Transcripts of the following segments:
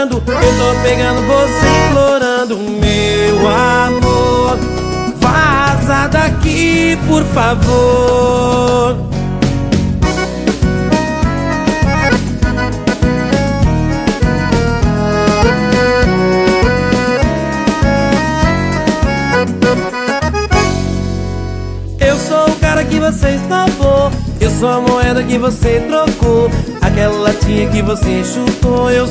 chorando, eu tô pegando você implorando. Meu amor, vaza daqui, por favor. Eu sou o cara que você esnobou, eu sou a moeda que você trocou, aquela latinha que você chutou. Eu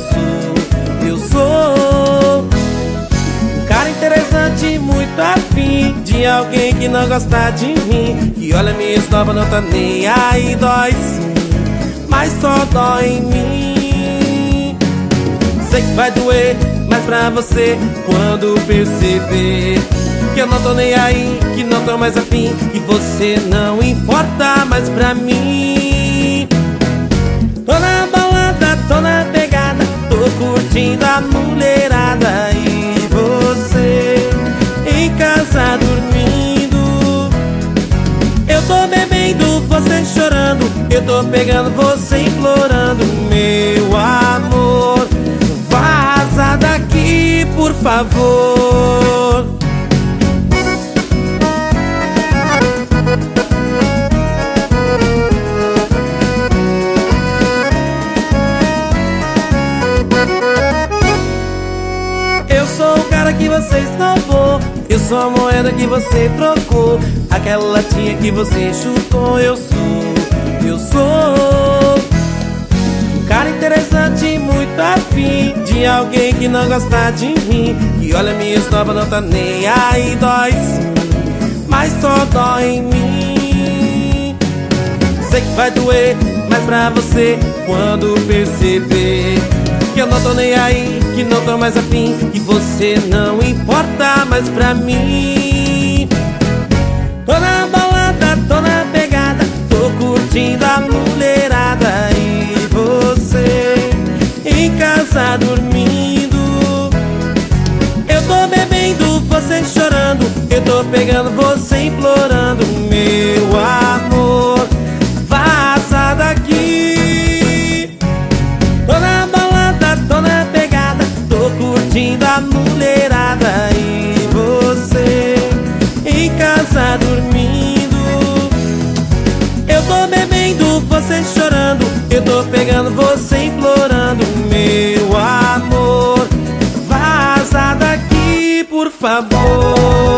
sou um cara interessante, muito afim de alguém que não gosta de mim, que olha minha esnova, não tá nem aí. Dói sim, mas só dói em mim. Sei que vai doer, mas pra você, quando perceber que eu não tô nem aí, que não tô mais afim, que você não importa mais pra mim. Tô na balada, tô na pegada, tô curtindo a mulherada, e você em casa dormindo. Eu tô bebendo, você chorando, eu tô pegando você implorando. Meu amor, vaza daqui, por favor. Eu sou o cara que você esnobou, eu sou a moeda que você trocou, aquela latinha que você chutou. Eu sou um cara interessante, muito afim de alguém que não gosta de mim, que olha minha esnova, não tá nem aí. Dói sim, mas só dói em mim. Sei que vai doer, mas pra você, quando perceber que eu não tô nem aí, que não tô mais afim, que você não importa mais pra mim. Tô na balada, tô na pegada, tô curtindo a mulherada, e você em casa dormindo. Eu tô bebendo, você chorando, eu tô pegando você implorando. Meu amor, vaza daqui. Tô na balada, tô na pegada, tô curtindo a mulherada, e você em casa dormindo. Eu tô bebendo, você chorando, eu tô pegando você implorando. Meu amor, vaza daqui, por favor.